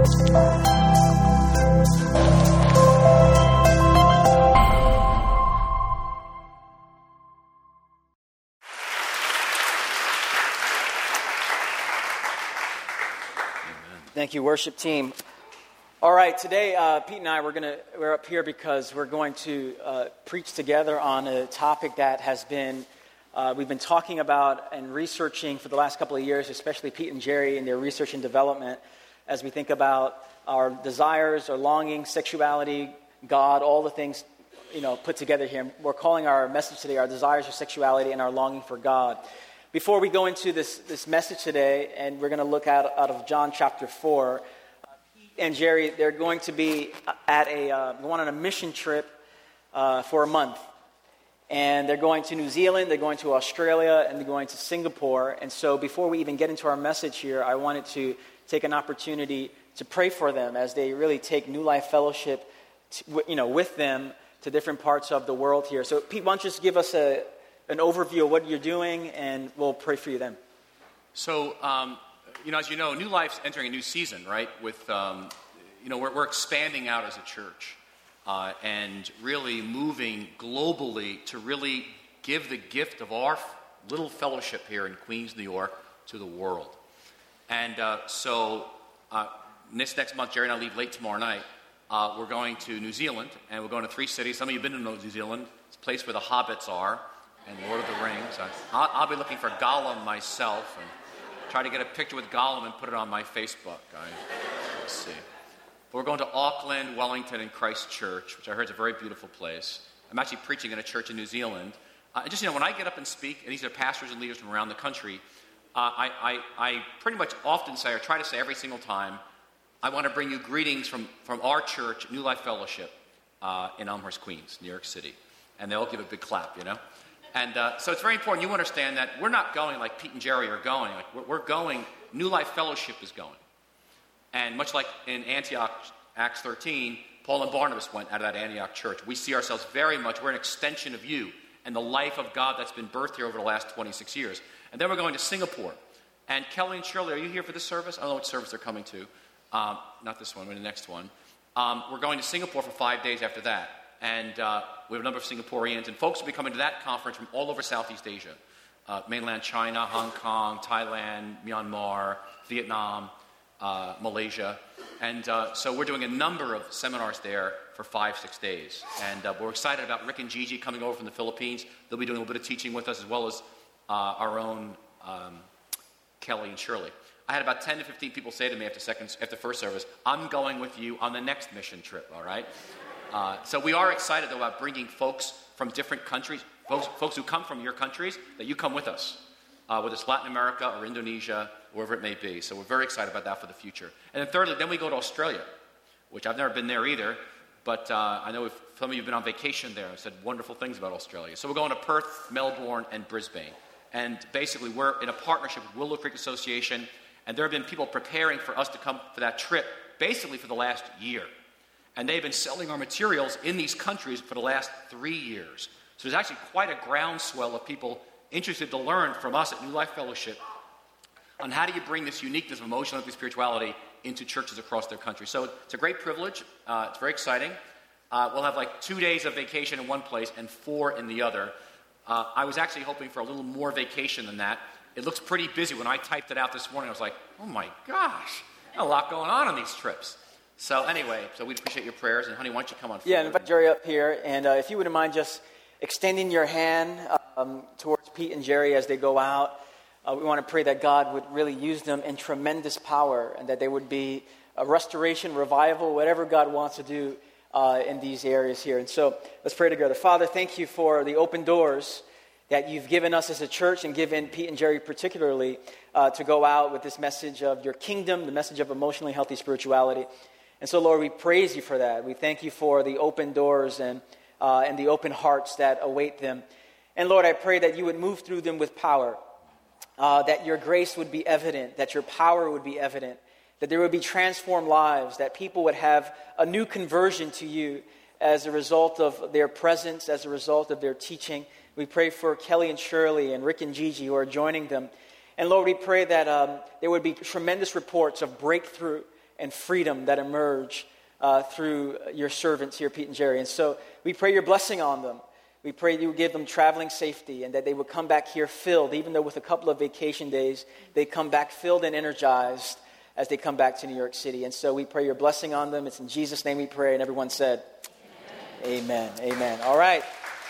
Thank you, worship team. All right, today Pete and I we're up here because we're going to preach together on a topic that has been we've been talking about and researching for the last couple of years, especially Pete and Jerry in their research and development, as we think about our desires, our longings, sexuality, God, all the things put together here. We're calling our message today "Our Desires for Sexuality and Our Longing for God." Before we go into this message today, and we're going to look out of John chapter 4, Pete and Jerry, they're going to be going on a mission trip for a month. And they're going to New Zealand, they're going to Australia, and they're going to Singapore. And so before we even get into our message here, I wanted to take an opportunity to pray for them as they really take New Life Fellowship with them to different parts of the world here. So Pete, why don't you just give us an overview of what you're doing, and we'll pray for you then. So, as you know, New Life's entering a new season, right? With, we're expanding out as a church and really moving globally to really give the gift of our little fellowship here in Queens, New York, to the world. And this next month, Jerry and I leave late tomorrow night. We're going to New Zealand, and we're going to 3 cities. Some of you have been to New Zealand. It's a place where the hobbits are. And Lord of the Rings. I'll be looking for Gollum myself and try to get a picture with Gollum and put it on my Facebook. Let's see. But we're going to Auckland, Wellington, and Christchurch, which I heard is a very beautiful place. I'm actually preaching in a church in New Zealand. When I get up and speak, and these are pastors and leaders from around the country, I pretty much often say, or try to say every single time, I want to bring you greetings from our church, New Life Fellowship, in Elmhurst, Queens, New York City. And they all give a big clap, And so it's very important you understand that we're not going like Pete and Jerry are going. Like we're going, New Life Fellowship is going. And much like in Antioch, Acts 13, Paul and Barnabas went out of that Antioch church. We see ourselves very much, we're an extension of you and the life of God that's been birthed here over the last 26 years. And then we're going to Singapore. And Kelly and Shirley, are you here for this service? I don't know what service they're coming to. Not this one, but the next one. We're going to Singapore for 5 days after that. And we have a number of Singaporeans, and folks will be coming to that conference from all over Southeast Asia. Mainland China, Hong Kong, Thailand, Myanmar, Vietnam, Malaysia. And so we're doing a number of seminars there for 5-6 days. And we're excited about Rick and Gigi coming over from the Philippines. They'll be doing a little bit of teaching with us, as well as our own Kelly and Shirley. I had about 10 to 15 people say to me after first service, I'm going with you on the next mission trip, all right? So we are excited, though, about bringing folks from different countries, folks who come from your countries, that you come with us, whether it's Latin America or Indonesia, wherever it may be. So we're very excited about that for the future. And then thirdly, then we go to Australia, which I've never been there either, but I know some of you have been on vacation there and said wonderful things about Australia. So we're going to Perth, Melbourne, and Brisbane. And basically, we're in a partnership with Willow Creek Association, and there have been people preparing for us to come for that trip basically for the last year. And they've been selling our materials in these countries for the last 3 years. So there's actually quite a groundswell of people interested to learn from us at New Life Fellowship on how do you bring this uniqueness of emotional and spirituality into churches across their country. So it's a great privilege. It's very exciting. We'll have like 2 days of vacation in one place and 4 in the other. I was actually hoping for a little more vacation than that. It looks pretty busy. When I typed it out this morning, I was like, oh my gosh, a lot going on these trips. So anyway, we'd appreciate your prayers. And honey, why don't you come on forward? Yeah, and invite Jerry up here. And if you wouldn't mind just extending your hand towards Pete and Jerry as they go out. We want to pray that God would really use them in tremendous power and that there would be a restoration, revival, whatever God wants to do in these areas here. And so let's pray together. Father, thank you for the open doors that you've given us as a church and given Pete and Jerry particularly to go out with this message of your kingdom, the message of emotionally healthy spirituality. And so, Lord, we praise you for that. We thank you for the open doors and the open hearts that await them. And, Lord, I pray that you would move through them with power, that your grace would be evident, that your power would be evident, that there would be transformed lives, that people would have a new conversion to you as a result of their presence, as a result of their teaching. We pray for Kelly and Shirley and Rick and Gigi who are joining them. And, Lord, we pray that there would be tremendous reports of breakthrough and freedom that emerge through your servants here, Pete and Jerry. And so we pray your blessing on them. We pray you would give them traveling safety and that they would come back here filled, even though with a couple of vacation days, they come back filled and energized as they come back to New York City. And so we pray your blessing on them. It's in Jesus' name we pray. And everyone said, Amen. Amen. Amen. All right.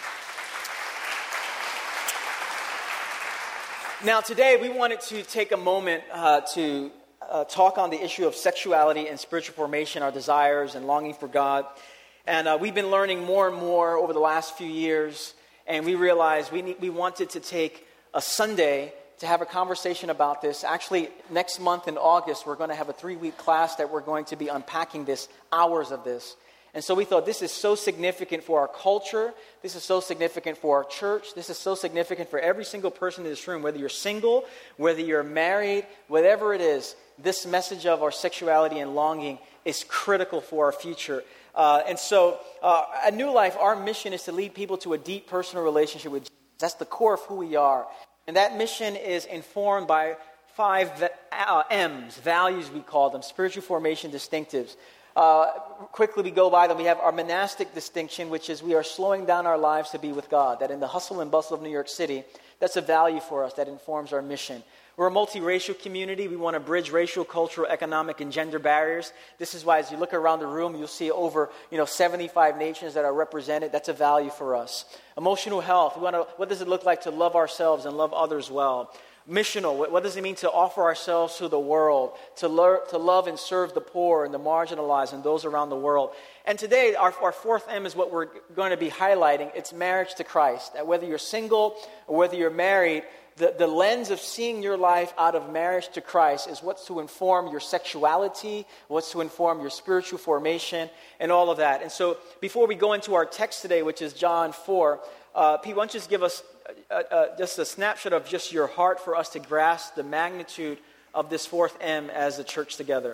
Now today we wanted to take a moment to talk on the issue of sexuality and spiritual formation, our desires and longing for God. And we've been learning more and more over the last few years, and we realized we wanted to take a Sunday to have a conversation about this. Actually, next month in August, we're going to have a 3-week class that we're going to be unpacking this, hours of this. And so we thought this is so significant for our culture, this is so significant for our church, this is so significant for every single person in this room, whether you're single, whether you're married, whatever it is, this message of our sexuality and longing is critical for our future. And so at New Life, our mission is to lead people to a deep personal relationship with Jesus. That's the core of who we are. And that mission is informed by 5 M's, values we call them, spiritual formation distinctives. Quickly we go by them. We have our monastic distinction, which is we are slowing down our lives to be with God. That in the hustle and bustle of New York City, that's a value for us that informs our mission. We're a multiracial community. We want to bridge racial, cultural, economic, and gender barriers. This is why as you look around the room, you'll see over 75 nations that are represented. That's a value for us. Emotional health. What does it look like to love ourselves and love others well? Missional. What does it mean to offer ourselves to the world, to love and serve the poor and the marginalized and those around the world? And today, our 4th M is what we're going to be highlighting. It's marriage to Christ. That whether you're single or whether you're married, the lens of seeing your life out of marriage to Christ is what's to inform your sexuality, what's to inform your spiritual formation, and all of that. And so before we go into our text today, which is John 4, Pete, why don't you just give us just a snapshot of just your heart for us to grasp the magnitude of this 4th M as a church together.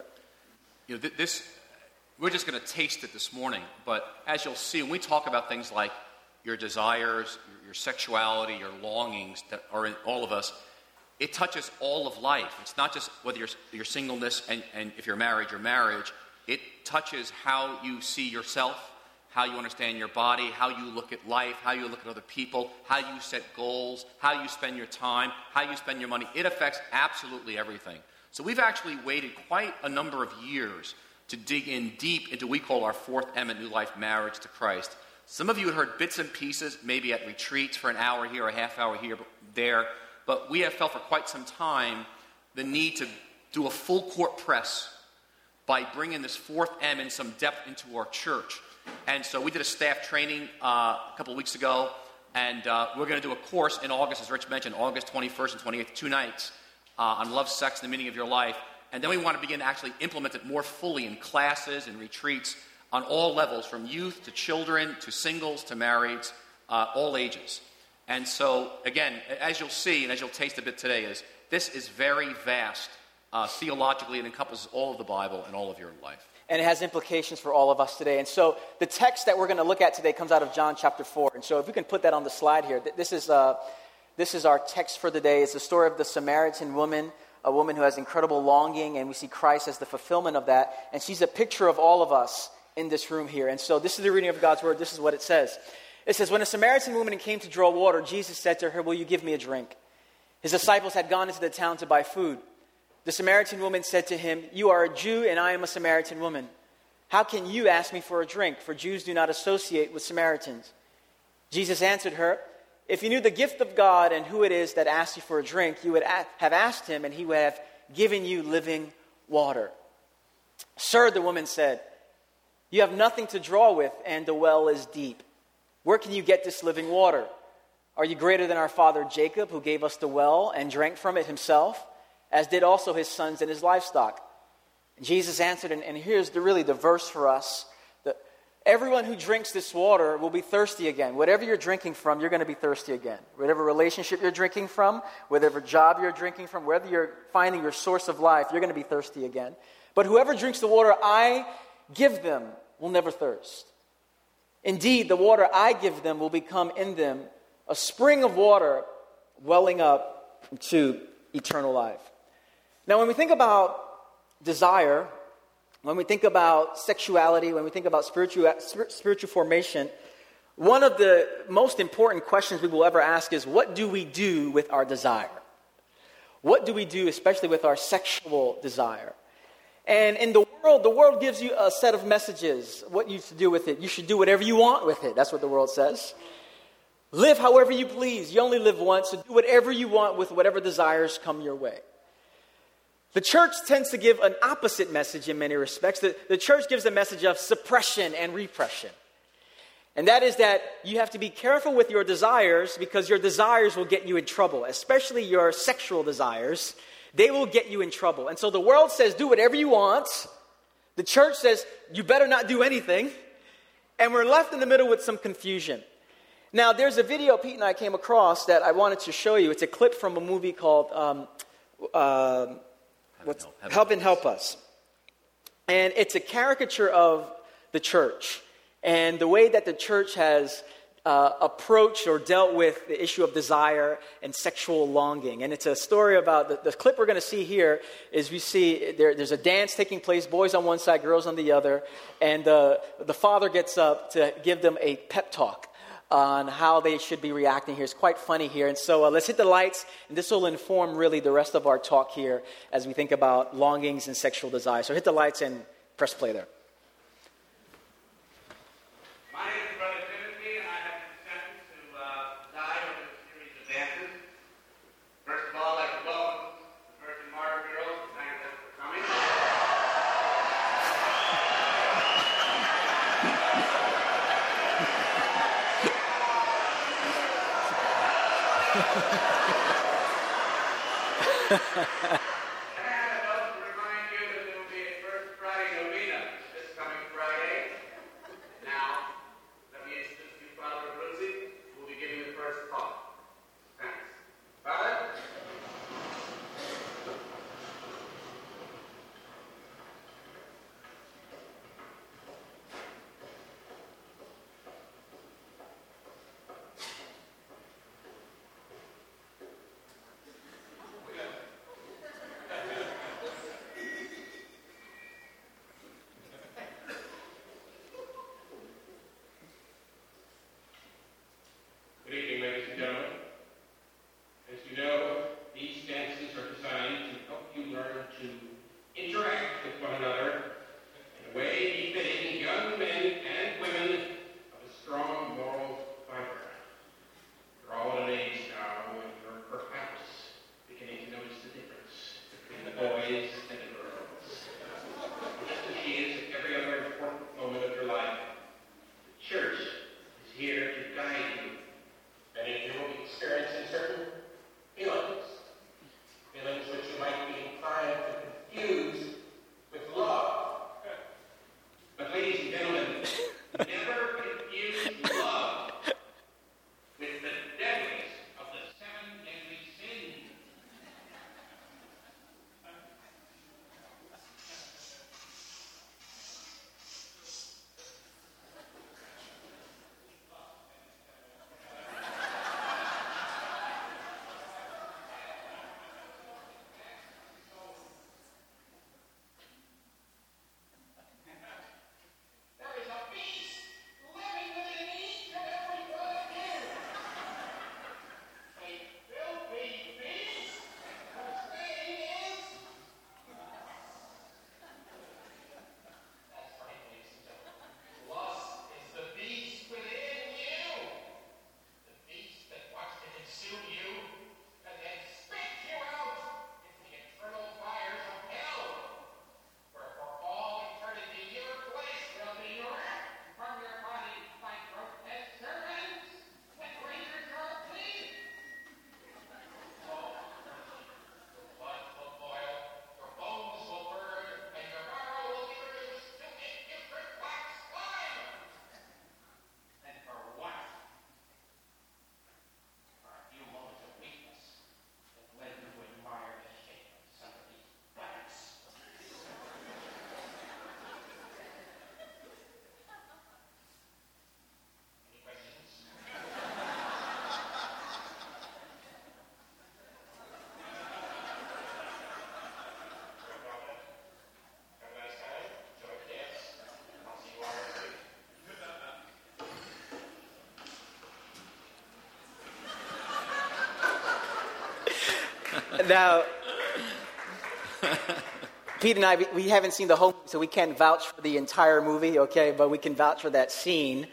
We're just going to taste it this morning, but as you'll see, when we talk about things like your desires, your sexuality, your longings that are in all of us, it touches all of life. It's not just whether your singleness and if you're married, your marriage. It touches how you see yourself, how you understand your body, how you look at life, how you look at other people, how you set goals, how you spend your time, how you spend your money. It affects absolutely everything. So we've actually waited quite a number of years to dig in deep into what we call our 4th M at New Life, marriage to Christ. Some of you had heard bits and pieces, maybe at retreats for an hour here, a half hour here, there. But we have felt for quite some time the need to do a full court press by bringing this 4th M in some depth into our church. And so we did a staff training a couple of weeks ago, and we're going to do a course in August, as Rich mentioned, August 21st and 28th, 2 nights on love, sex, and the meaning of your life. And then we want to begin to actually implement it more fully in classes and retreats on all levels, from youth to children to singles to marrieds, all ages. And so, again, as you'll see and as you'll taste a bit today, this is very vast. Theologically, it encompasses all of the Bible and all of your life. And it has implications for all of us today. And so the text that we're going to look at today comes out of John chapter 4. And so if we can put that on the slide here, this is our text for the day. It's the story of the Samaritan woman, a woman who has incredible longing, and we see Christ as the fulfillment of that. And she's a picture of all of us in this room here. And so this is the reading of God's word. This is what it says. It says, when a Samaritan woman came to draw water, Jesus said to her, will you give me a drink? His disciples had gone into the town to buy food. The Samaritan woman said to him, you are a Jew and I am a Samaritan woman. How can you ask me for a drink? For Jews do not associate with Samaritans. Jesus answered her, if you knew the gift of God and who it is that asks you for a drink, you would have asked him and he would have given you living water. Sir, the woman said, you have nothing to draw with and the well is deep. Where can you get this living water? Are you greater than our father Jacob, who gave us the well and drank from it himself, as did also his sons and his livestock? And Jesus answered, and here's really the verse for us. Everyone who drinks this water will be thirsty again. Whatever you're drinking from, you're going to be thirsty again. Whatever relationship you're drinking from, whatever job you're drinking from, wherever you're finding your source of life, you're going to be thirsty again. But whoever drinks the water I give them will never thirst. Indeed, the water I give them will become in them a spring of water welling up to eternal life. Now, when we think about desire, when we think about sexuality, when we think about spiritual formation, one of the most important questions we will ever ask is, what do we do with our desire? What do we do, especially with our sexual desire? And in the world gives you a set of messages, what you should do with it. You should do whatever you want with it. That's what the world says. Live however you please. You only live once, so do whatever you want with whatever desires come your way. The church tends to give an opposite message in many respects. The church gives a message of suppression and repression. And that is that you have to be careful with your desires because your desires will get you in trouble, especially your sexual desires. They will get you in trouble. And so the world says, do whatever you want. The church says, you better not do anything. And we're left in the middle with some confusion. Now, there's a video Pete and I came across that I wanted to show you. It's a clip from a movie called Heaven Help Us. And it's a caricature of the church and the way that the church has approached or dealt with the issue of desire and sexual longing. And it's a story about, the clip we're going to see here is we see there's a dance taking place, boys on one side, girls on the other, and the father gets up to give them a pep talk on how they should be reacting here. It's quite funny here. And so let's hit the lights, and this will inform really the rest of our talk here as we think about longings and sexual desire. So hit the lights and press play there. My name is Brother Timothy, and I have been sentenced to die over a series of dances. First of all, I'd like to welcome the Virgin Martyr girls and thank them for coming. And I'd like to remind you that there will be a First Friday novena this coming Friday. Now, let me introduce you Father Abruzzi, who will be giving the first talk. Thanks. Father? Now, Pete and I, we haven't seen the whole movie, so we can't vouch for the entire movie, okay? But we can vouch for that scene.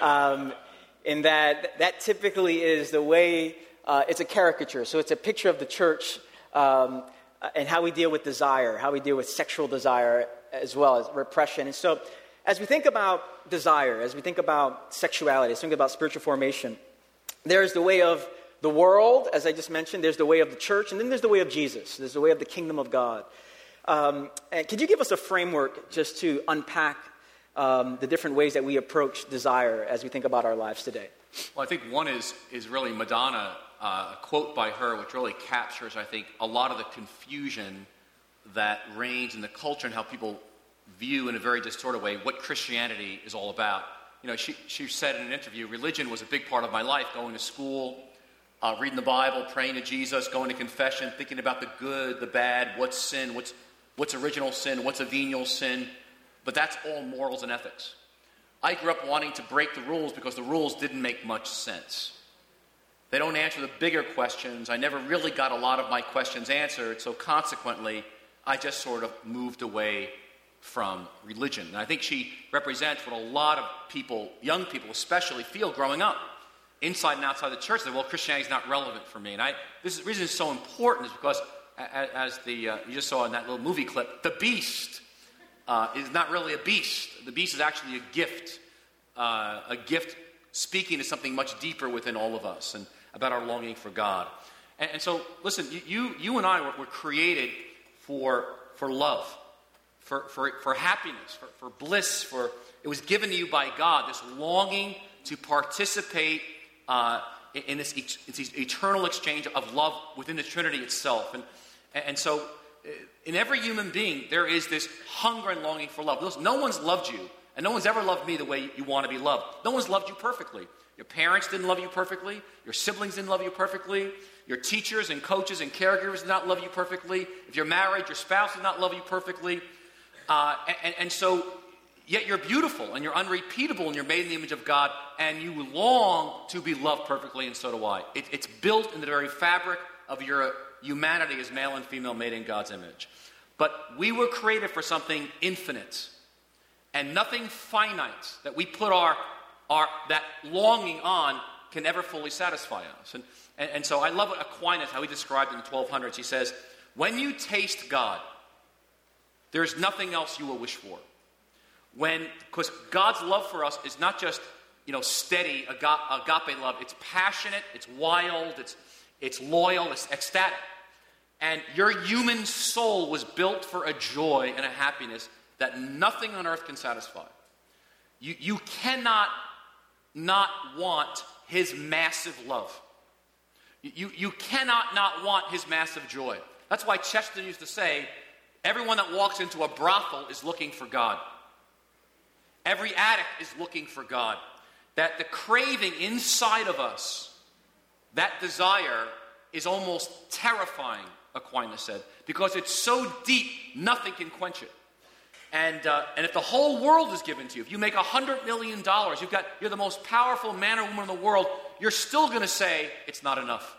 In that typically is the way, it's a caricature. So it's a picture of the church and how we deal with desire, how we deal with sexual desire as well as repression. And so as we think about desire, as we think about sexuality, as we think about spiritual formation, there's the way of the world, as I just mentioned, there's the way of the church, and then there's the way of Jesus. There's the way of the kingdom of God. And could you give us a framework just to unpack the different ways that we approach desire as we think about our lives today? Well, I think one is really Madonna, a quote by her, which really captures, I think, a lot of the confusion that reigns in the culture and how people view in a very distorted way what Christianity is all about. You know, she said in an interview, religion was a big part of my life, going to school, reading the Bible, praying to Jesus, going to confession, thinking about the good, the bad, what's sin, what's original sin, what's a venial sin. But that's all morals and ethics. I grew up wanting to break the rules because the rules didn't make much sense. They don't answer the bigger questions. I never really got a lot of my questions answered, so consequently, I just sort of moved away from religion. And I think she represents what a lot of people, young people especially, feel growing up, inside and outside the church. That, well, Christianity is not relevant for me. And the reason it's so important is because, as you just saw in that little movie clip, the beast is not really a beast. The beast is actually a gift speaking to something much deeper within all of us and about our longing for God. And so, listen, you and I were created for love, for happiness, for bliss. It was given to you by God, this longing to participate in this eternal exchange of love within the Trinity itself. And so, in every human being, there is this hunger and longing for love. Listen, no one's loved you, and no one's ever loved me the way you want to be loved. No one's loved you perfectly. Your parents didn't love you perfectly. Your siblings didn't love you perfectly. Your teachers and coaches and caregivers did not love you perfectly. If you're married, your spouse did not love you perfectly. And so, yet you're beautiful, and you're unrepeatable, and you're made in the image of God, and you long to be loved perfectly, and so do I. It's built in the very fabric of your humanity as male and female made in God's image. But we were created for something infinite, and nothing finite that we put that longing on can ever fully satisfy us. And so I love what Aquinas, how he described in the 1200s. He says, when you taste God, there's nothing else you will wish for. Because God's love for us is not just, steady, agape love. It's passionate, it's wild, it's loyal, it's ecstatic. And your human soul was built for a joy and a happiness that nothing on earth can satisfy. You cannot not want his massive love. You cannot not want his massive joy. That's why Chesterton used to say, everyone that walks into a brothel is looking for God. Every addict is looking for God. That the craving inside of us, that desire, is almost terrifying, Aquinas said, because it's so deep, nothing can quench it. And if the whole world is given to you, if you make $100 million, you're the most powerful man or woman in the world, you're still going to say, it's not enough.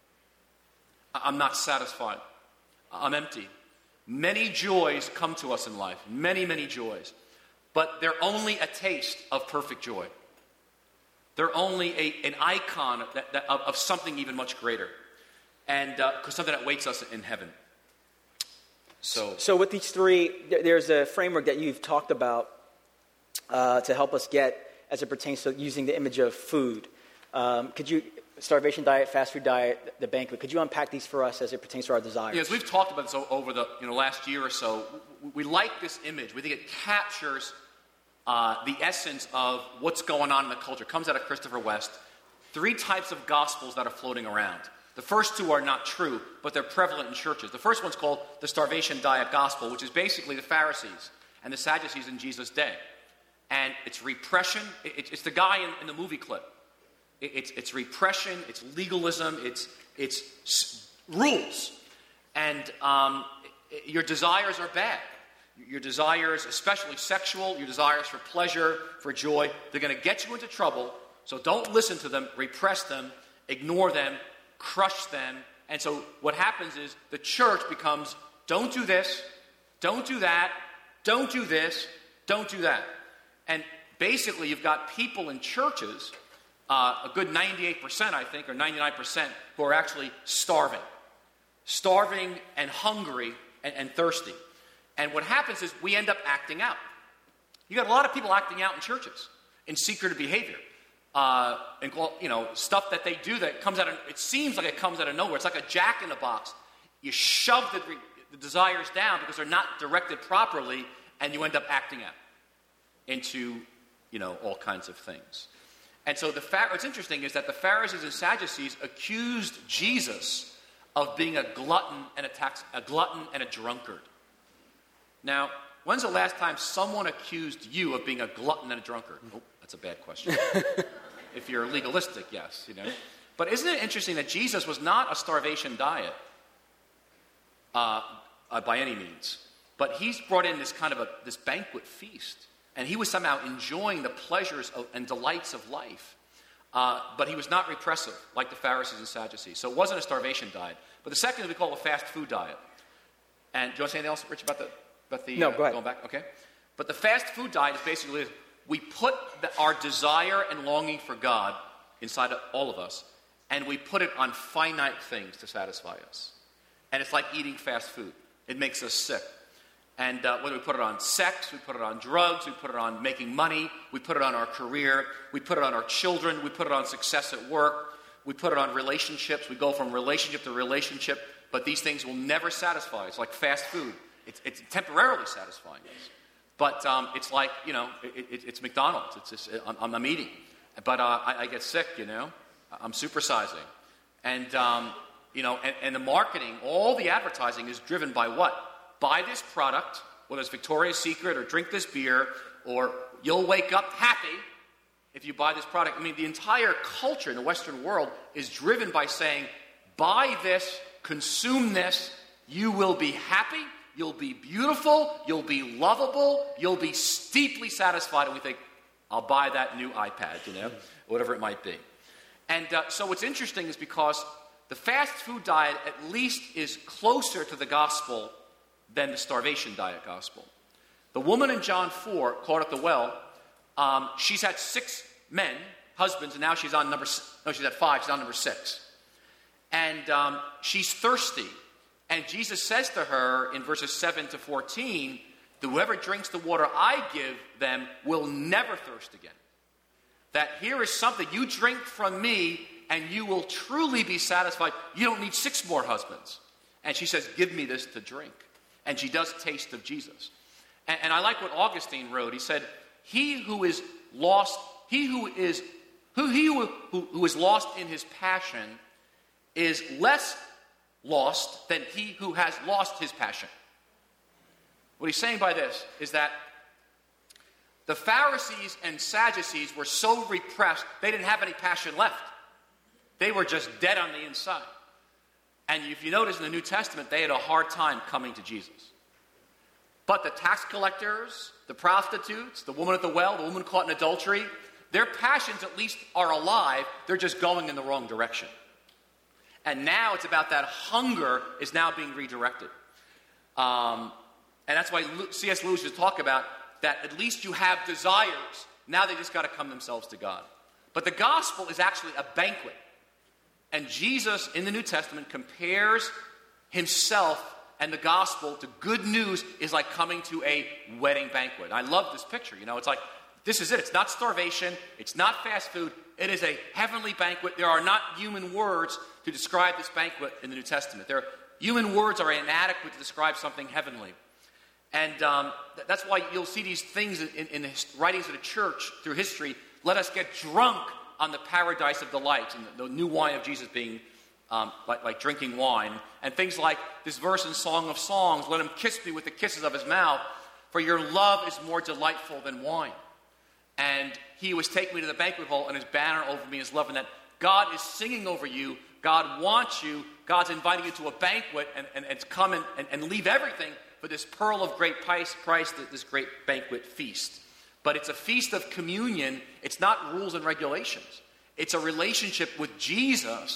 I'm not satisfied. I'm empty. Many joys come to us in life, many, many joys. But they're only a taste of perfect joy. They're only an icon of something even much greater. And something that waits us in heaven. So with these three, there's a framework that you've talked about to help us get, as it pertains to using the image of food. Starvation diet, fast food diet, the banquet. Could you unpack these for us as it pertains to our desires? Yes, we've talked about this over the last year or so. We like this image. We think it captures the essence of what's going on in the culture. It comes out of Christopher West. 3 types of gospels that are floating around. The first 2 are not true, but they're prevalent in churches. The first one's called the starvation diet gospel, which is basically the Pharisees and the Sadducees in Jesus' day. And it's repression. It's the guy in the movie clip. It's repression, it's legalism, it's rules. And your desires are bad. Your desires, especially sexual, your desires for pleasure, for joy, they're going to get you into trouble. So don't listen to them, repress them, ignore them, crush them, And so what happens is the church becomes, don't do this, don't do that, don't do this, don't do that. And basically you've got people in churches, a good 98%, I think, or 99%, who are actually starving and hungry and thirsty. And what happens is we end up acting out. You got a lot of people acting out in churches in secretive behavior. And stuff that they do that comes out of, it seems like it comes out of nowhere. It's like a jack in the box. You shove the desires down because they're not directed properly, and you end up acting out into, all kinds of things. And so what's interesting is that the Pharisees and Sadducees accused Jesus of being a glutton and a drunkard. Now, when's the last time someone accused you of being a glutton and a drunkard? Oh, that's a bad question. If you're legalistic, yes, But isn't it interesting that Jesus was not a starvation diet by any means, but he's brought in this kind of this banquet feast, and he was somehow enjoying the pleasures and delights of life, but he was not repressive like the Pharisees and Sadducees. So it wasn't a starvation diet. But the second is we call a fast food diet. And do you want to say anything else, Rich, about the no, go ahead. Going back? Okay. But the fast food diet is basically we put our desire and longing for God inside of all of us, and we put it on finite things to satisfy us. And it's like eating fast food. It makes us sick. And whether we put it on sex, we put it on drugs, we put it on making money, we put it on our career, we put it on our children, we put it on success at work, we put it on relationships. We go from relationship to relationship, but these things will never satisfy. It's like fast food. It's temporarily satisfying us. But it's like, it's McDonald's. It's just, I'm eating. But I get sick, I'm supersizing. And, and the marketing, all the advertising is driven by what? Buy this product, whether it's Victoria's Secret or drink this beer, or you'll wake up happy if you buy this product. I mean, the entire culture in the Western world is driven by saying, buy this, consume this, you will be happy, you'll be beautiful, you'll be lovable, you'll be deeply satisfied. And we think, I'll buy that new iPad, whatever it might be. And so what's interesting is because the fast food diet at least is closer to the gospel than the starvation diet gospel. The woman in John 4, caught at the well, she's had 6 men, husbands, and now she's on she's had 5, she's on number 6. And she's thirsty. And Jesus says to her in verses 7 to 14, whoever drinks the water I give them will never thirst again. That here is something, you drink from me and you will truly be satisfied. You don't need 6 more husbands. And she says, give me this to drink. And she does taste of Jesus. And I like what Augustine wrote. He said, he who is lost in his passion is less lost than he who has lost his passion. What he's saying by this is that the Pharisees and Sadducees were so repressed, they didn't have any passion left. They were just dead on the inside. And if you notice in the New Testament, they had a hard time coming to Jesus. But the tax collectors, the prostitutes, the woman at the well, the woman caught in adultery, their passions at least are alive. They're just going in the wrong direction. And now it's about that hunger is now being redirected. And that's why C.S. Lewis would talk about that at least you have desires. Now they just got to come themselves to God. But the gospel is actually a banquet. And Jesus in the New Testament compares himself and the gospel to good news is like coming to a wedding banquet. I love this picture. It's like, this is it. It's not starvation. It's not fast food. It is a heavenly banquet. There are not human words to describe this banquet in the New Testament. Human words are inadequate to describe something heavenly. And that's why you'll see these things in the writings of the church through history. Let us get drunk on the paradise of delights and the new wine of Jesus being like drinking wine. And things like this verse in Song of Songs, let him kiss me with the kisses of his mouth, for your love is more delightful than wine. And he was taking me to the banquet hall, and his banner over me is love. And that God is singing over you. God wants you. God's inviting you to a banquet and to come and leave everything for this pearl of great price, this great banquet feast. But it's a feast of communion. It's not rules and regulations. It's a relationship with Jesus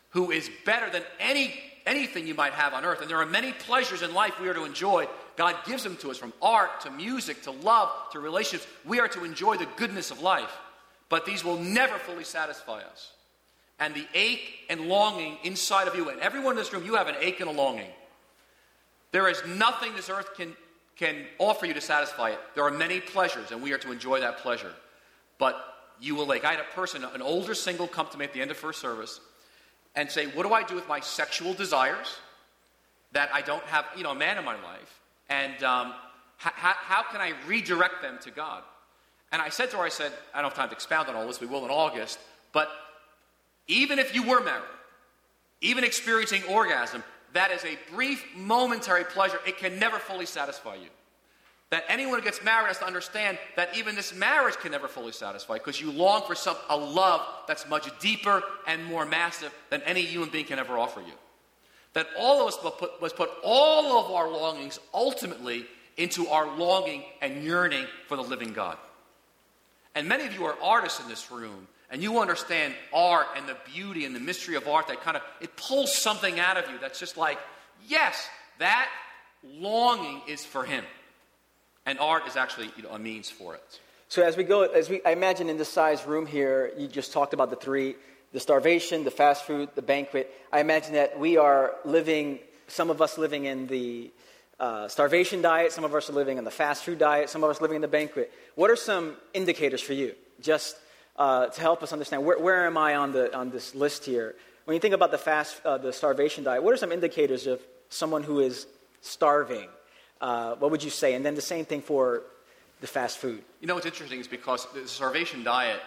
who is better than anything you might have on earth. And there are many pleasures in life we are to enjoy. God gives them to us, from art to music to love to relationships. We are to enjoy the goodness of life. But these will never fully satisfy us. And the ache and longing inside of you, and everyone in this room, you have an ache and a longing. There is nothing this earth can offer you to satisfy it. There are many pleasures, and we are to enjoy that pleasure. But you will ache. I had a person, an older single, come to me at the end of first service and say, what do I do with my sexual desires that I don't have, a man in my life? And how can I redirect them to God? And I said to her, I don't have time to expound on all this, we will in August, but even if you were married, even experiencing orgasm, that is a brief, momentary pleasure. It can never fully satisfy you. That anyone who gets married has to understand that even this marriage can never fully satisfy, because you long for a love that's much deeper and more massive than any human being can ever offer you. That all of us must put all of our longings ultimately into our longing and yearning for the living God. And many of you are artists in this room, and you understand art and the beauty and the mystery of art that it pulls something out of you that's just like, yes, that longing is for Him. And art is actually a means for it. So I imagine in this size room here, you just talked about the three, the starvation, the fast food, the banquet. I imagine that we are living, some of us living in the starvation diet, some of us are living in the fast food diet, some of us living in the banquet. What are some indicators for you, just to help us understand where am I on this list here? When you think about the starvation diet, what are some indicators of someone who is starving? What would you say? And then the same thing for the fast food. What's interesting is because the starvation diet,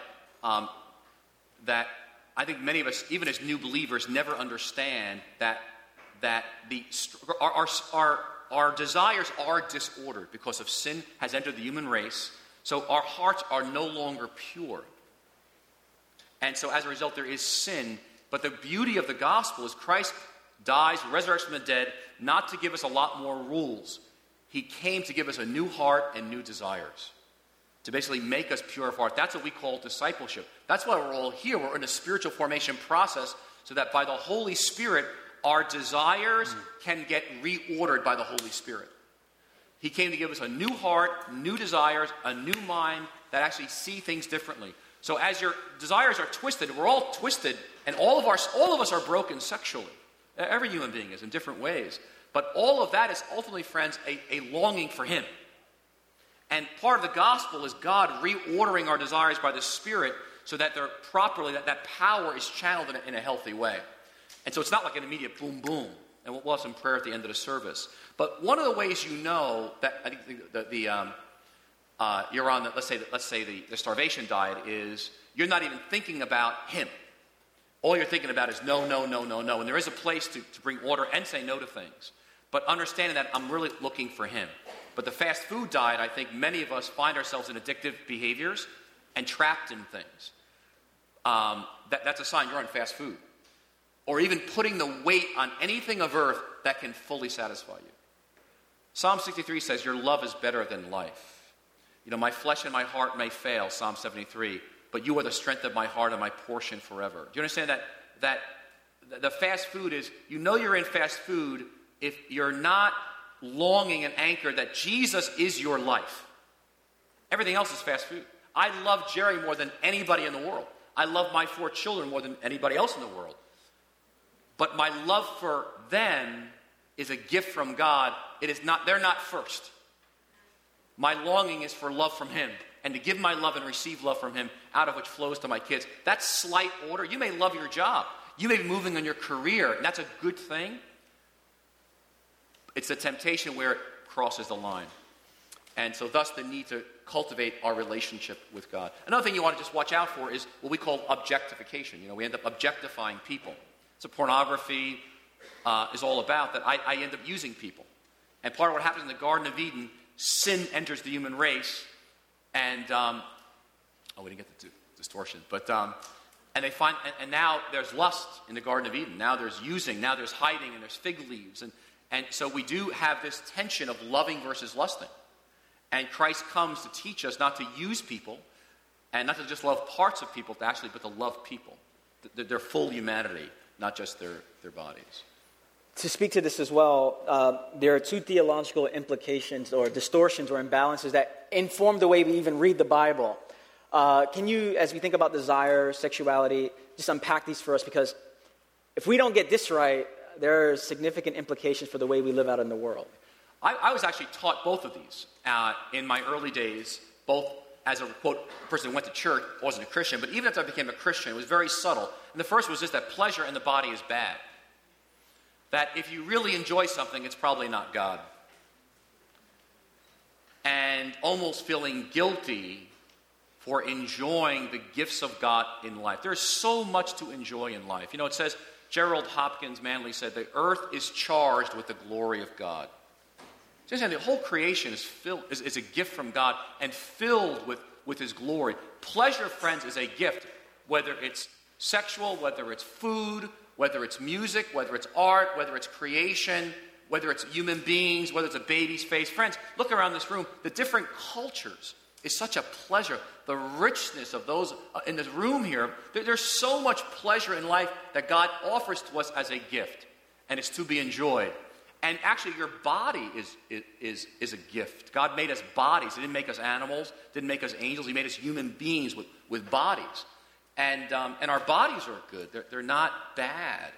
that I think many of us, even as new believers, never understand that our desires are disordered because of sin has entered the human race. So our hearts are no longer pure. And so as a result, there is sin. But the beauty of the gospel is Christ dies, resurrects from the dead, not to give us a lot more rules. He came to give us a new heart and new desires, to basically make us pure of heart. That's what we call discipleship. That's why we're all here. We're in a spiritual formation process so that by the Holy Spirit, our desires can get reordered by the Holy Spirit. He came to give us a new heart, new desires, a new mind that actually see things differently. So as your desires are twisted, we're all twisted, and all of us are broken sexually. Every human being is in different ways. But all of that is ultimately, friends, a longing for Him. And part of the gospel is God reordering our desires by the Spirit so that they're properly, that power is channeled in a healthy way. And so it's not like an immediate boom, boom. And we'll have some prayer at the end of the service. But one of the ways you know that I think you're on let's say the starvation diet is you're not even thinking about Him. All you're thinking about is no, no, no, no, no. And there is a place to bring order and say no to things. But understanding that I'm really looking for Him. But the fast food diet, I think many of us find ourselves in addictive behaviors and trapped in things. That's a sign you're on fast food. Or even putting the weight on anything of earth that can fully satisfy you. Psalm 63 says, your love is better than life. My flesh and my heart may fail, Psalm 73, but you are the strength of my heart and my portion forever. Do you understand that the fast food is, you're in fast food if you're not longing and anchored that Jesus is your life. Everything else is fast food. I love Jerry more than anybody in the world. I love my 4 children more than anybody else in the world. But my love for them is a gift from God. They're not first. My longing is for love from Him, and to give my love and receive love from Him, out of which flows to my kids. That's slight order. You may love your job. You may be moving on your career, and that's a good thing. It's a temptation where it crosses the line. And so thus the need to cultivate our relationship with God. Another thing you want to just watch out for is what we call objectification. We end up objectifying people. So pornography is all about that. I end up using people. And part of what happens in the Garden of Eden, sin enters the human race, and we didn't get the distortion, but and they find, and now there's lust in the Garden of Eden. Now there's using, now there's hiding, and there's fig leaves, and so we do have this tension of loving versus lusting. And Christ comes to teach us not to use people, and not to just love parts of people, but to love people, their full humanity. not just their bodies. To speak to this as well, there are two theological implications or distortions or imbalances that inform the way we even read the Bible. Can you, as we think about desire, sexuality, just unpack these for us? Because if we don't get this right, there are significant implications for the way we live out in the world. I was actually taught both of these in my early days, both as a, quote, person who went to church, wasn't a Christian, but even after I became a Christian, it was very subtle. And the first was just that pleasure in the body is bad. That if you really enjoy something, it's probably not God. And almost feeling guilty for enjoying the gifts of God in life. There's so much to enjoy in life. You know, it says, Gerald Hopkins Manley said, the earth is charged with the glory of God. So the whole creation is a gift from God and filled with His glory. Pleasure, friends, is a gift, whether it's sexual, whether it's food, whether it's music, whether it's art, whether it's creation, whether it's human beings, whether it's a baby's face. Friends, look around this room. The different cultures is such a pleasure. The richness of those in this room here, there's so much pleasure in life that God offers to us as a gift, and it's to be enjoyed. And actually, your body is a gift. God made us bodies. He didn't make us animals, didn't make us angels. He made us human beings with bodies. And our bodies are good. They're not bad.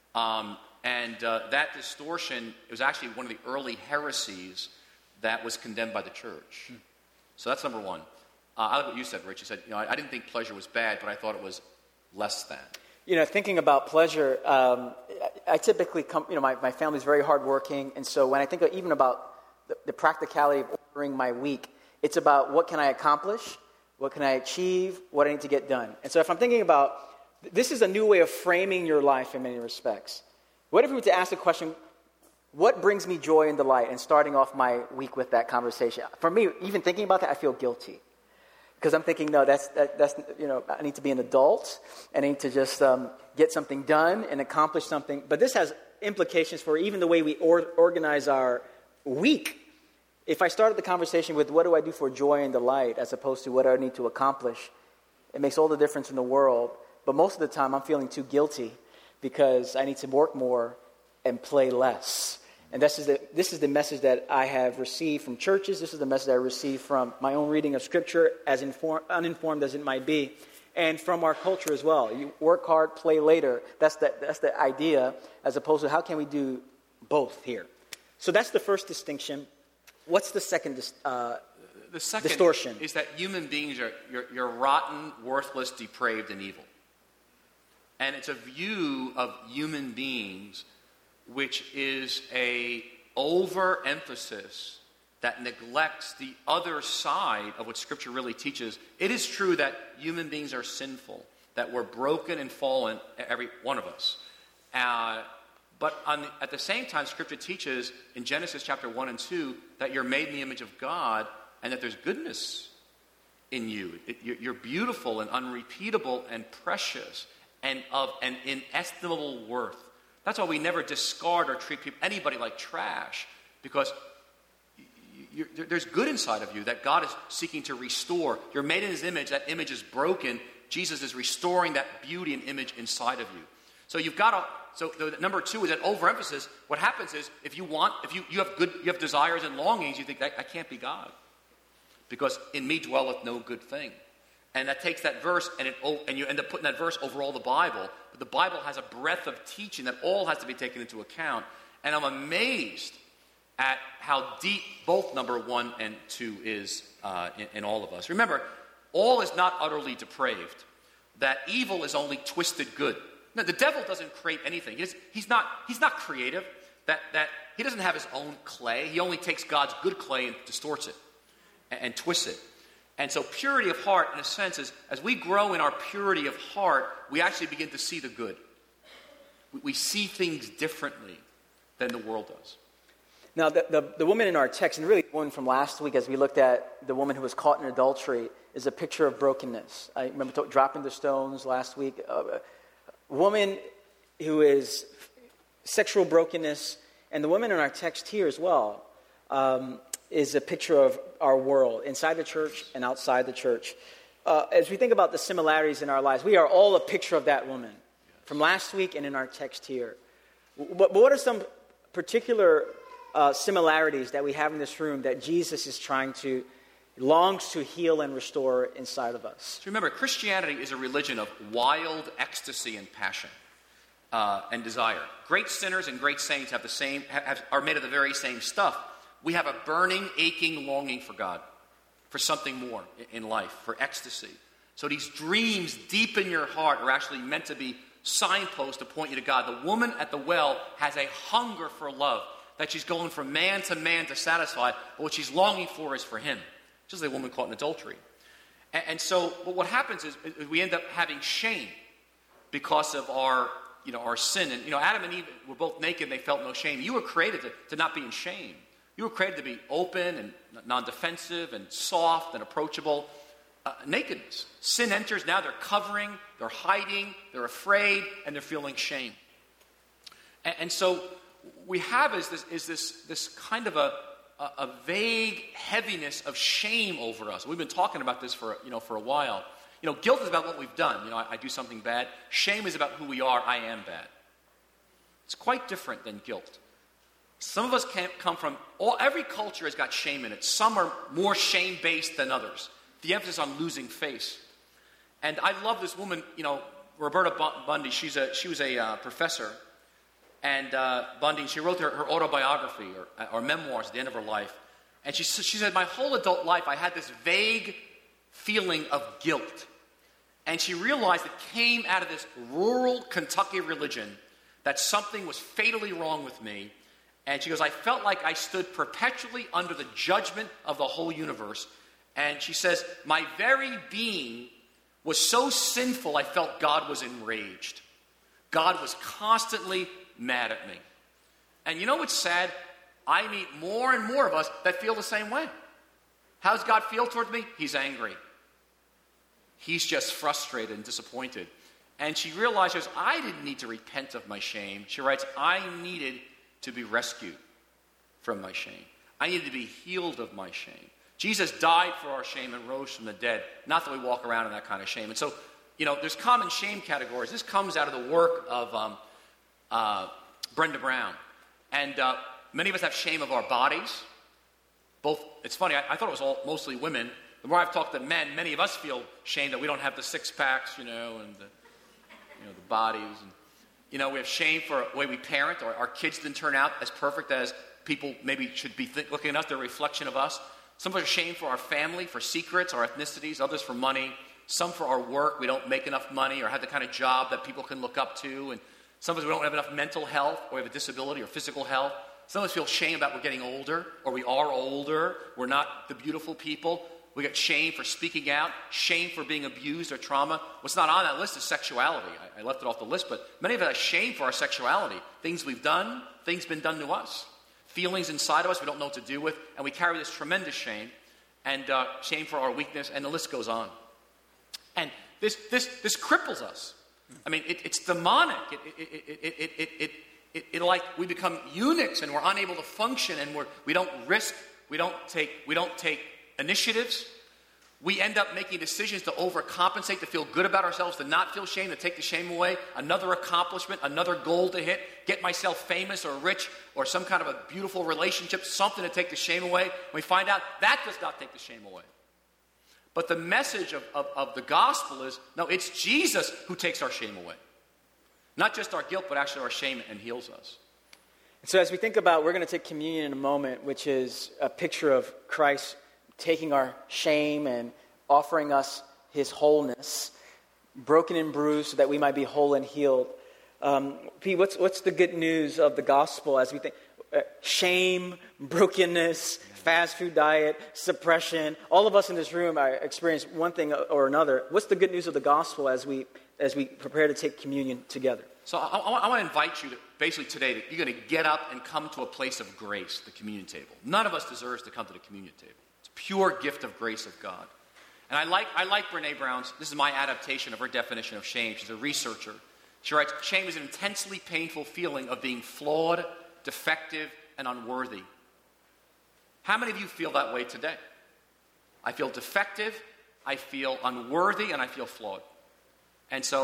That distortion was actually one of the early heresies that was condemned by the church. So that's number one. I like what you said, Rich. You said, I didn't think pleasure was bad, but I thought it was less than. Thinking about pleasure, I typically come, my family's very hardworking, and so when I think even about the practicality of ordering my week, it's about what can I accomplish, what can I achieve, what I need to get done. And so if I'm thinking about, this is a new way of framing your life in many respects. What if we were to ask the question, what brings me joy and delight, and starting off my week with that conversation? For me, even thinking about that, I feel guilty. Because I'm thinking, no, that's I need to be an adult, and I need to just get something done and accomplish something. But this has implications for even the way we organize our week. If I started the conversation with what do I do for joy and delight as opposed to what do I need to accomplish, it makes all the difference in the world. But most of the time I'm feeling too guilty because I need to work more and play less. And this is the message that I have received from churches. This is the message I received from my own reading of Scripture, as uninformed as it might be, and from our culture as well. You work hard, play later. That's the idea, as opposed to how can we do both here. So that's the first distinction. What's the second the second distortion? Is that human beings you're rotten, worthless, depraved, and evil. And it's a view of human beings which is a overemphasis that neglects the other side of what Scripture really teaches. It is true that human beings are sinful, that we're broken and fallen, every one of us. But at the same time, Scripture teaches in Genesis chapter 1 and 2 that you're made in the image of God and that there's goodness in you. You're beautiful and unrepeatable and precious and of an inestimable worth. That's why we never discard or treat anybody like trash, because there's good inside of you that God is seeking to restore. You're made in His image. That image is broken. Jesus is restoring that beauty and image inside of you. So you've got to. So the number two is that overemphasis. What happens is if you have desires and longings, you think that can't be God, because in me dwelleth no good thing. And that takes that verse, and you end up putting that verse over all the Bible. But the Bible has a breadth of teaching that all has to be taken into account. And I'm amazed at how deep both number 1 and 2 is in all of us. Remember, all is not utterly depraved. That evil is only twisted good. No, the devil doesn't create anything. He's not creative. That he doesn't have his own clay. He only takes God's good clay and distorts it and twists it. And so purity of heart, in a sense, is as we grow in our purity of heart, we actually begin to see the good. We see things differently than the world does. Now, the woman in our text, and really the woman from last week, as we looked at the woman who was caught in adultery, is a picture of brokenness. I remember dropping the stones last week. A woman who is sexual brokenness, and the woman in our text here as well, is a picture of our world, inside the church and outside the church. As we think about the similarities in our lives, we are all a picture of that woman. from last week and in our text here. But what are some particular similarities that we have in this room that Jesus is longs to heal and restore inside of us? So remember, Christianity is a religion of wild ecstasy and passion and desire. Great sinners and great saints are made of the very same stuff. We have a burning, aching longing for God, for something more in life, for ecstasy. So these dreams deep in your heart are actually meant to be signposts to point you to God. The woman at the well has a hunger for love that she's going from man to satisfy, but what she's longing for is for him. Just like a woman caught in adultery. And so what happens is we end up having shame because of our sin. And Adam and Eve were both naked and they felt no shame. You were created to not be in shame. You were created to be open and non-defensive and soft and approachable. Nakedness. Sin enters, now they're covering, they're hiding, they're afraid, and they're feeling shame. And so we have this kind of a vague heaviness of shame over us. We've been talking about this for a while. Guilt is about what we've done. I do something bad. Shame is about who we are. I am bad. It's quite different than guilt. Some of us come from every culture has got shame in it. Some are more shame-based than others. The emphasis on losing face. And I love this woman, Roberta Bundy. She was a professor. And Bundy, she wrote her autobiography or memoirs at the end of her life. And she said, my whole adult life I had this vague feeling of guilt. And she realized it came out of this rural Kentucky religion that something was fatally wrong with me. And she goes, I felt like I stood perpetually under the judgment of the whole universe. And she says, my very being was so sinful I felt God was enraged. God was constantly mad at me. And you know what's sad? I meet more and more of us that feel the same way. How does God feel towards me? He's angry. He's just frustrated and disappointed. And she realizes, I didn't need to repent of my shame. She writes, I needed to be rescued from my shame. I needed to be healed of my shame. Jesus died for our shame and rose from the dead. Not that we walk around in that kind of shame. And so, there's common shame categories. This comes out of the work of Brenda Brown. And many of us have shame of our bodies. It's funny, I thought it was mostly women. The more I've talked to men, many of us feel shame that we don't have the six-packs, and the bodies. And, we have shame for the way we parent, or our kids didn't turn out as perfect as people maybe should be looking at us. They're a reflection of us. Some of us are shame for our family, for secrets, our ethnicities, others for money. Some for our work. We don't make enough money or have the kind of job that people can look up to. And some of us, we don't have enough mental health, or we have a disability or physical health. Some of us feel shame about we're getting older, or we are older. We're not the beautiful people. We get shame for speaking out, shame for being abused or trauma. What's not on that list is sexuality. I left it off the list, but many of us have shame for our sexuality. Things we've done, things been done to us. Feelings inside of us we don't know what to do with, and we carry this tremendous shame, and shame for our weakness, and the list goes on. And this cripples us. I mean, it's demonic. It like we become eunuchs, and we're unable to function, and we don't risk, we don't take initiatives. We end up making decisions to overcompensate, to feel good about ourselves, to not feel shame, to take the shame away. Another accomplishment, another goal to hit, get myself famous or rich or some kind of a beautiful relationship, something to take the shame away. We find out that does not take the shame away. But the message of the gospel is, no, it's Jesus who takes our shame away. Not just our guilt, but actually our shame, and heals us. So as we think about, we're going to take communion in a moment, which is a picture of Christ taking our shame and offering us his wholeness, broken and bruised so that we might be whole and healed. Pete, what's the good news of the gospel as we think? Shame, brokenness, fast food diet, suppression. All of us in this room experience one thing or another. What's the good news of the gospel as we prepare to take communion together? So I want to invite you to, basically today, that you're going to get up and come to a place of grace, the communion table. None of us deserves to come to the communion table. It's a pure gift of grace of God. And I like Brene Brown's, this is my adaptation of her definition of shame. She's a researcher. She writes, shame is an intensely painful feeling of being flawed, defective, and unworthy. How many of you feel that way today? I feel defective, I feel unworthy, and I feel flawed. And so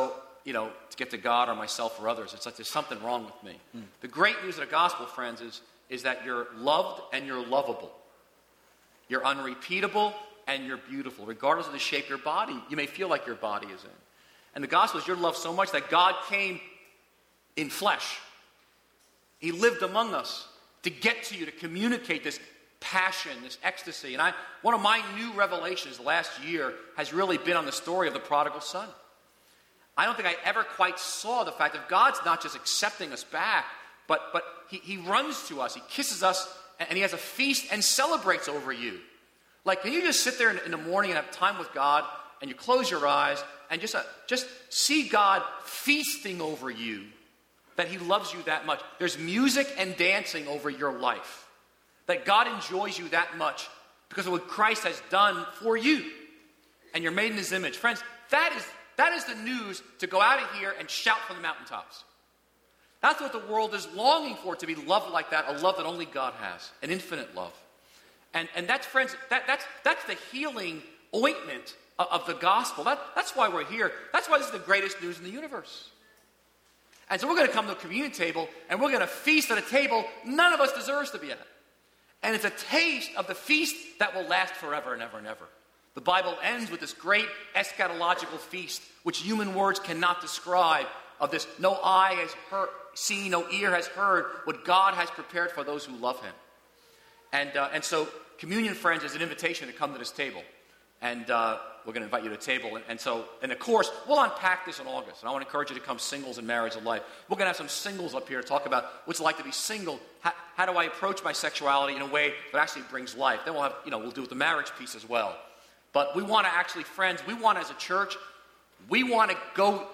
to get to God or myself or others. It's like there's something wrong with me. The great news of the gospel, friends, is that you're loved and you're lovable. You're unrepeatable and you're beautiful. Regardless of the shape of your body, you may feel like your body is in. And the gospel is you're loved so much that God came in flesh. He lived among us to get to you, to communicate this passion, this ecstasy. And one of my new revelations last year has really been on the story of the prodigal son. I don't think I ever quite saw the fact that God's not just accepting us back, but he runs to us, he kisses us, and he has a feast and celebrates over you. Like, can you just sit there in the morning and have time with God, and you close your eyes, and just see God feasting over you, that he loves you that much. There's music and dancing over your life. That God enjoys you that much because of what Christ has done for you. And you're made in his image. Friends, that is the news to go out of here and shout from the mountaintops. That's what the world is longing for, to be loved like that, a love that only God has, an infinite love. And that's, friends, that's the healing ointment of the gospel. That's why we're here. That's why this is the greatest news in the universe. And so we're going to come to a communion table, and we're going to feast at a table none of us deserves to be at. And it's a taste of the feast that will last forever and ever and ever. The Bible ends with this great eschatological feast, which human words cannot describe, of this no eye has seen, no ear has heard, what God has prepared for those who love him. And so communion, friends, is an invitation to come to this table. And we're going to invite you to the table. And of course, we'll unpack this in August. And I want to encourage you to come, singles and marriage alike. We're going to have some singles up here to talk about what's it like to be single. How do I approach my sexuality in a way that actually brings life? Then we'll do the marriage piece as well. But we want to actually, friends, as a church, we want to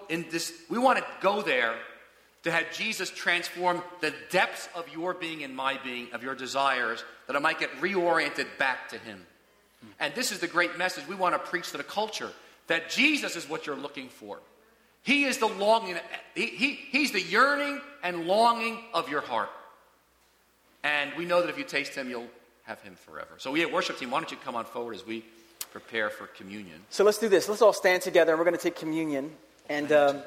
go there to have Jesus transform the depths of your being and my being, of your desires, that I might get reoriented back to him. And this is the great message we want to preach to the culture, that Jesus is what you're looking for. He is the longing, he's the yearning and longing of your heart. And we know that if you taste him, you'll have him forever. So worship team, why don't you come on forward as we prepare for communion. So let's do this. Let's all stand together, and we're going to take communion. And go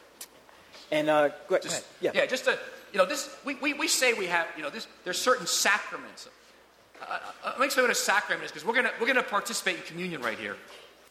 ahead. Yeah, just to, this, we say we have, there's certain sacraments. Let me explain what a sacrament is, because we're going to participate in communion right here.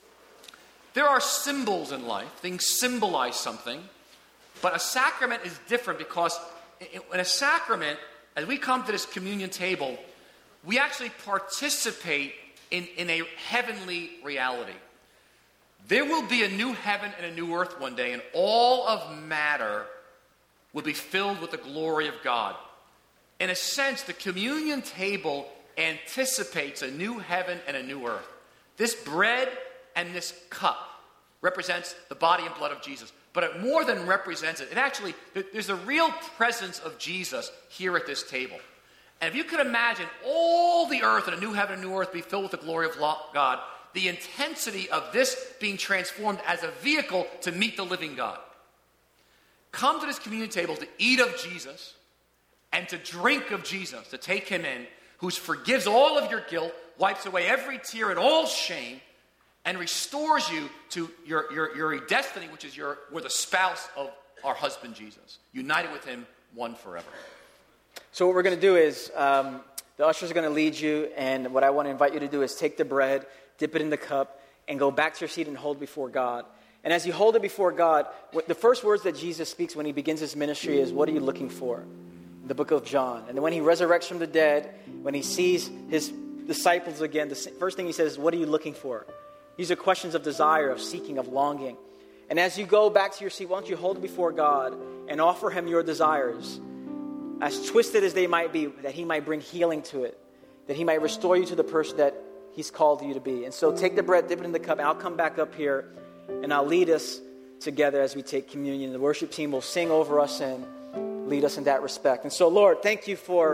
There are symbols in life. Things symbolize something. But a sacrament is different, because in a sacrament, as we come to this communion table, we actually participate in a heavenly reality. There will be a new heaven and a new earth one day, and all of matter will be filled with the glory of God. In a sense, the communion table anticipates a new heaven and a new earth. This bread and this cup represents the body and blood of Jesus. But it more than represents it. It actually, there's a real presence of Jesus here at this table. And if you could imagine all the earth and a new heaven and a new earth be filled with the glory of God, the intensity of this being transformed as a vehicle to meet the living God. Come to this communion table to eat of Jesus and to drink of Jesus, to take him in, who forgives all of your guilt, wipes away every tear and all shame, and restores you to your destiny, which is we're the spouse of our husband Jesus, united with him, one forever. So what we're going to do is, the ushers are going to lead you, and what I want to invite you to do is take the bread, dip it in the cup, and go back to your seat and hold before God. And as you hold it before God, the first words that Jesus speaks when he begins his ministry is, what are you looking for? The book of John. And then when he resurrects from the dead, when he sees his disciples again, the first thing he says is, what are you looking for? These are questions of desire, of seeking, of longing. And as you go back to your seat, why don't you hold it before God and offer him your desires, as twisted as they might be, that he might bring healing to it, that he might restore you to the person that he's called you to be. And so take the bread, dip it in the cup, and I'll come back up here, and I'll lead us together as we take communion. The worship team will sing over us and lead us in that respect. And so, Lord, thank you for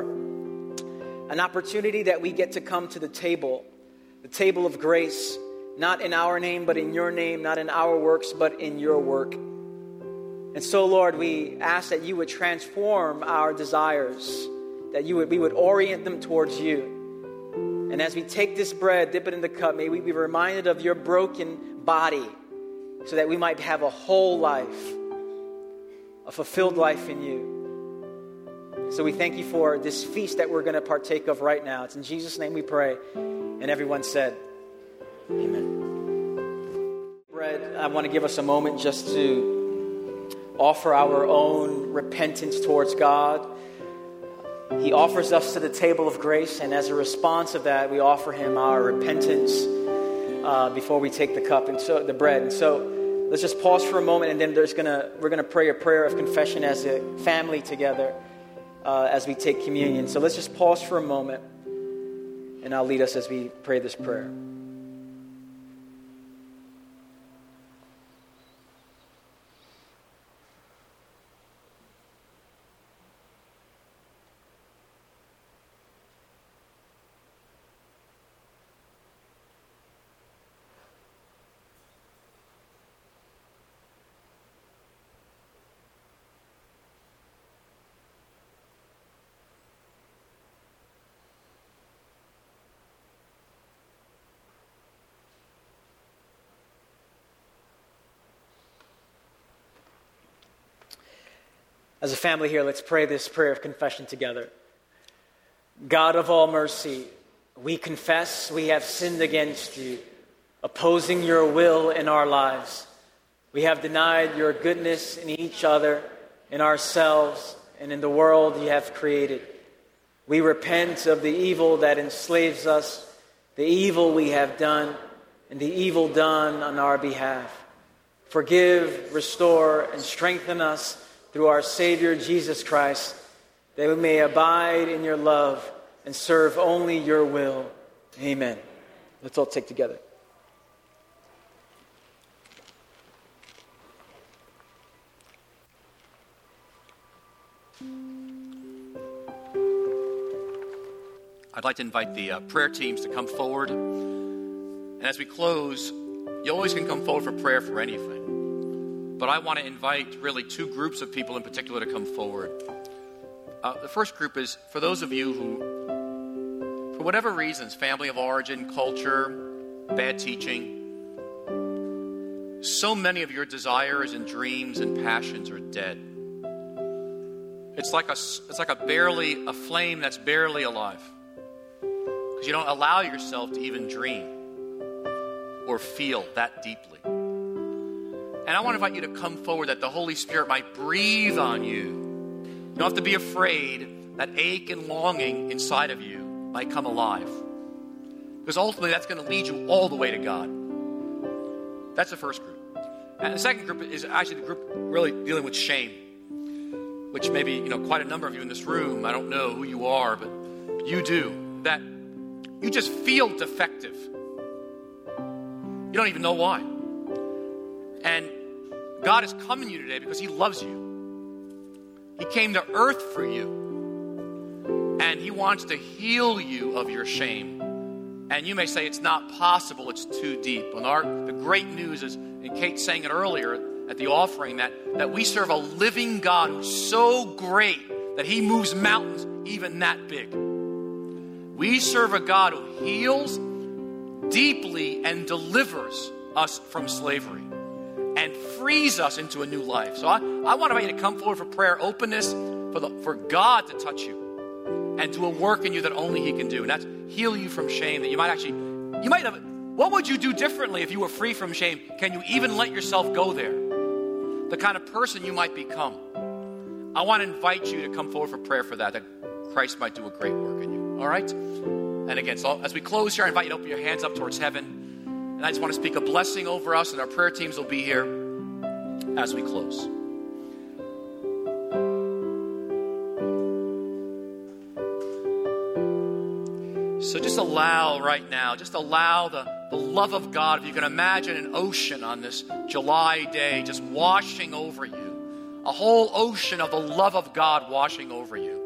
an opportunity that we get to come to the table of grace, not in our name, but in your name, not in our works, but in your work. And so, Lord, we ask that you would transform our desires, that we would orient them towards you. And as we take this bread, dip it in the cup, may we be reminded of your broken body, so that we might have a whole life, a fulfilled life in you. So we thank you for this feast that we're going to partake of right now. It's in Jesus' name we pray. And everyone said, amen. Bread, I want to give us a moment just to offer our own repentance towards God. He offers us to the table of grace, and as a response of that, we offer him our repentance before we take the cup and so the bread. And so let's just pause for a moment, and then we're gonna pray a prayer of confession as a family together as we take communion. So let's just pause for a moment, and I'll lead us as we pray this prayer. As a family here, let's pray this prayer of confession together. God of all mercy, we confess we have sinned against you, opposing your will in our lives. We have denied your goodness in each other, in ourselves, and in the world you have created. We repent of the evil that enslaves us, the evil we have done, and the evil done on our behalf. Forgive, restore, and strengthen us through our Savior Jesus Christ, that we may abide in your love and serve only your will. Amen. Let's all take together. I'd like to invite the prayer teams to come forward. And as we close, you always can come forward for prayer for anything. But I want to invite really two groups of people in particular to come forward. The first group is for those of you who, for whatever reasons, family of origin, culture, bad teaching, so many of your desires and dreams and passions are dead. It's like a flame that's barely alive. Because you don't allow yourself to even dream or feel that deeply. And I want to invite you to come forward that the Holy Spirit might breathe on you. You don't have to be afraid that ache and longing inside of you might come alive. Because ultimately that's going to lead you all the way to God. That's the first group. And the second group is actually the group really dealing with shame. Which maybe, quite a number of you in this room, I don't know who you are, but you do. That you just feel defective. You don't even know why. And God is coming to you today because he loves you. He came to earth for you. And he wants to heal you of your shame. And you may say it's not possible, it's too deep. And the great news is, and Kate sang it earlier at the offering, that we serve a living God who's so great that he moves mountains even that big. We serve a God who heals deeply and delivers us from slavery and frees us into a new life. So I want to invite you to come forward for prayer, openness, for God to touch you and do a work in you that only he can do. And that's heal you from shame. That you might have, what would you do differently if you were free from shame? Can you even let yourself go there? The kind of person you might become. I want to invite you to come forward for prayer for that Christ might do a great work in you. All right? And again, so as we close here, I invite you to open your hands up towards heaven. And I just want to speak a blessing over us, and our prayer teams will be here as we close. So just allow right now, the love of God. If you can imagine an ocean on this July day just washing over you. A whole ocean of the love of God washing over you.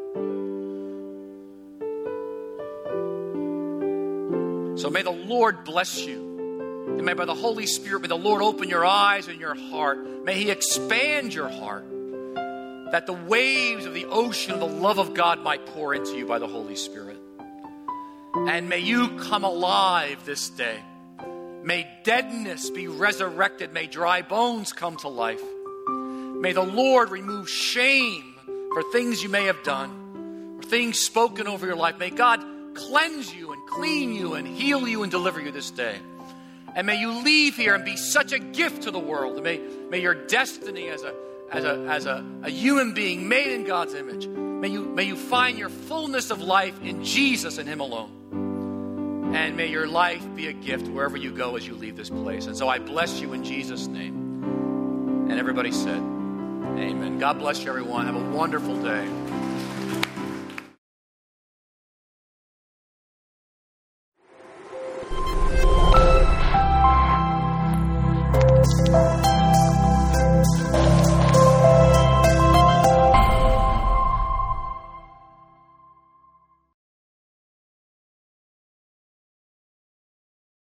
So may the Lord bless you. And may by the Holy Spirit, may the Lord open your eyes and your heart. May he expand your heart. That the waves of the ocean of the love of God might pour into you by the Holy Spirit. And may you come alive this day. May deadness be resurrected. May dry bones come to life. May the Lord remove shame for things you may have done, or things spoken over your life. May God cleanse you and clean you and heal you and deliver you this day. And may you leave here and be such a gift to the world. And may your destiny as a human being made in God's image, may you find your fullness of life in Jesus and Him alone. And may your life be a gift wherever you go as you leave this place. And so I bless you in Jesus' name. And everybody said, amen. God bless you, everyone. Have a wonderful day.